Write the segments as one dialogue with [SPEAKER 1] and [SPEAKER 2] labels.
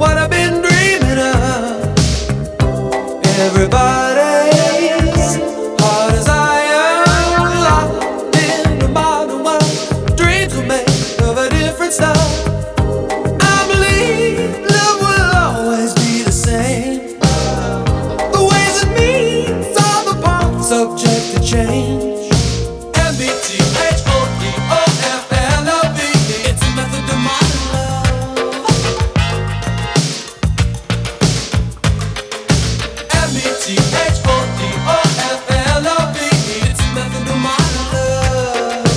[SPEAKER 1] what I've been dreaming of. Everybody's heart is iron, locked in the modern world. Dreams are made of a different stuff. I believe love will always be the same. The ways and means are the parts subject to change. MBTHODOFLOVE, it's a method of modern love. MBTHODOFLOVE, it's a method of modern love.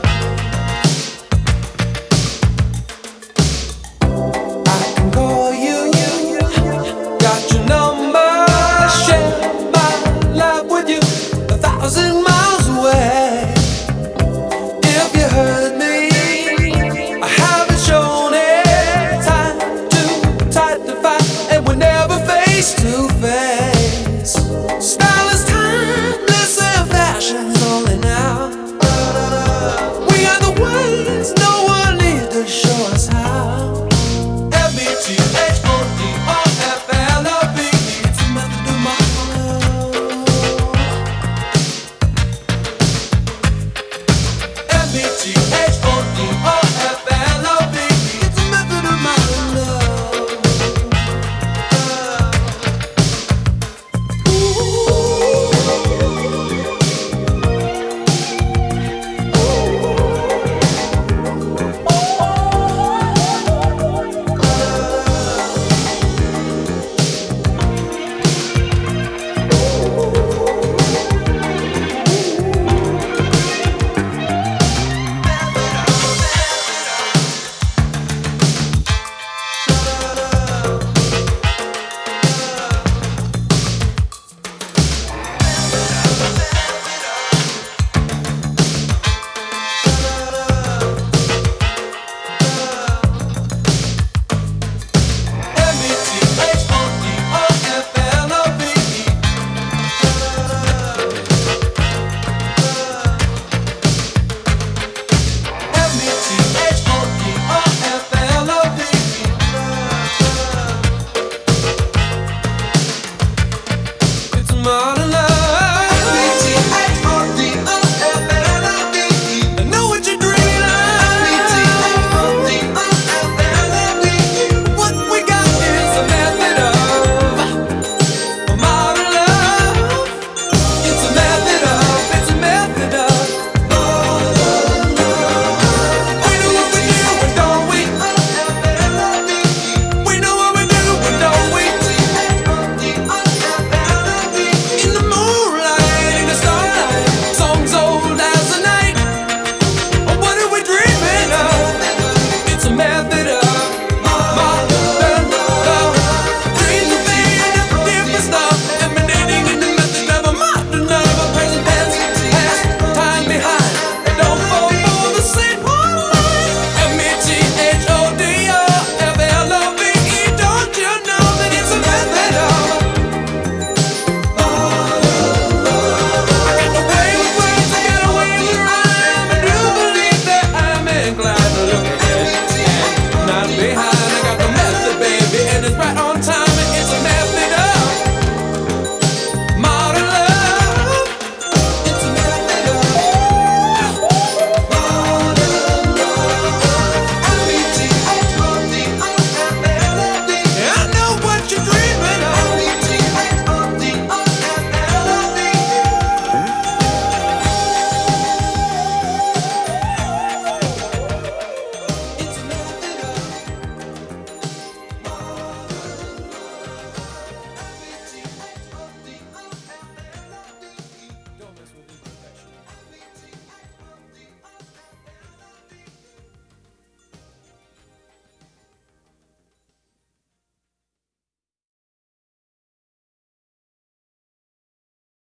[SPEAKER 1] I can call you, got your number, share my life with you 1,000 miles away. If you heard me, I haven't shown it. Time too tight to fight, and we're never face to face. Style is timeless and fashion's only now. We got the ways, no one needs to show us how. MBTHODOFLOVE, it's a method of modern love. MBTHODOFLOVE, it's a method of modern love. Modern love. MBTHODOFLOVE, I know what you're dreaming of. MBTHODOFLOVE, what we got is a method of modern love. It's a method of modern love. We know what we do, and don't we? We know what we do, and don't we? In the moonlight, in the starlight, songs old as the night. Oh, what are we dreaming of? It's a method of modern love. Dreams of being different stuff, emanating in the method of a modern love. A present tense, past, time behind. Don't fall for the same one line. MBTHODOFLOVE, don't you know that it's a method of behind. I got the method, baby, and it's right on time.